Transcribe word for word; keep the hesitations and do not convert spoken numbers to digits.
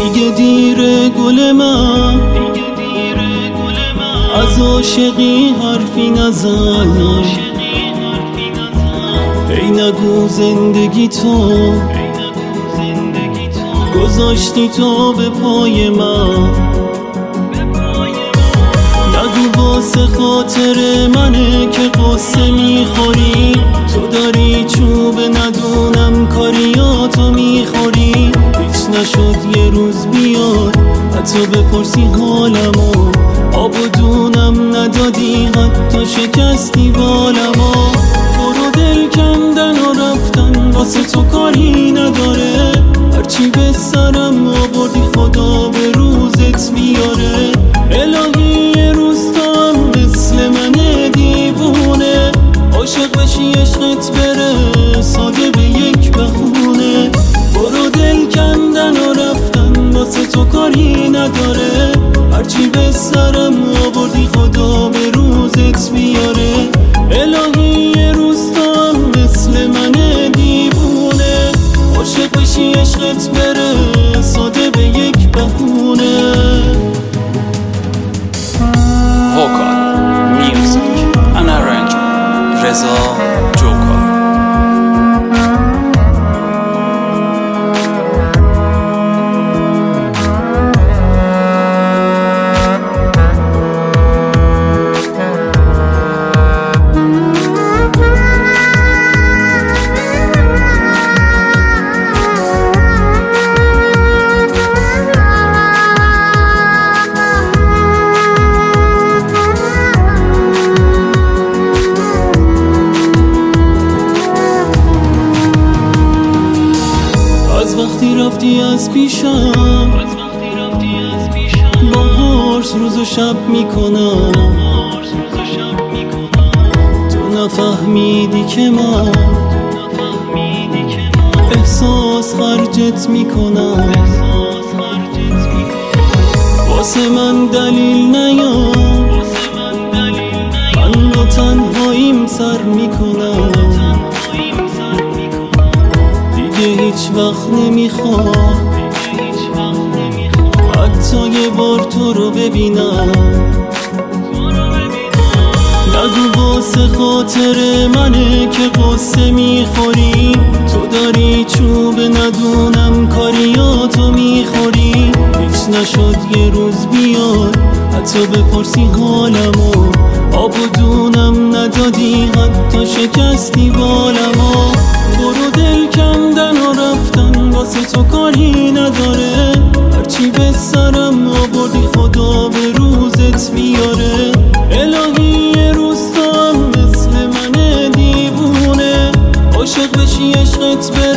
دیگه دیره گل من، از عاشقی حرفی نزن. ای نگو زندگی تو گذاشتی تو به پای من، نگو واسه خاطر منه که قصه میخوری. تو داری چوب ندونم کاریاتو میخوری. هیچ نشد یه روز بیاد حتی بپرسی حالمو، آب و دونم ندادی حتی شکستی بالمو. برو دل کندن و رفتن واسه تو کاری نداره، هرچی به سرم آوردی خدا به روزت بیاره. الهی یه روز تو هم مثل من دیوونه، عاشق بشی عشقت بره ساده به یک بهونه. برو دل کندن و رفتن واسه تو کاری نداره، هرچی به سرم آوردی خدا به روزت بیاره. الهی یه روز تو هم مثل من دیوونه، عاشق بشی عشقت بره ساده به یک بهونه. وکال میوزیک ان ارنجمنت رضا جوکار. وقتی رفتی از پیشم با قرص روز و شب میکنم، تو نفهمیدی که من احساس خرجت میکنم. واسه من دلیل نیار، من با تنهاییم سر میکنم. هیچ وقت نمیخوام حتی یه بار تو رو ببینم. نگو واسه خاطر منه که قصه میخوری. تو داری چوب ندونم کاریاتو میخوری. هیچ نشد یه روز بیاد حتی بپرسی حالمو، آب و دونم ندادی حتی شکستی بالمو. برو دل کندن و رفتن واسه تو کاری نداره، هرچی به سرم آوردی خدا به روزت بیاره. الهی یه روز تو هم مثل من دیوونه، عاشق بشی عشقت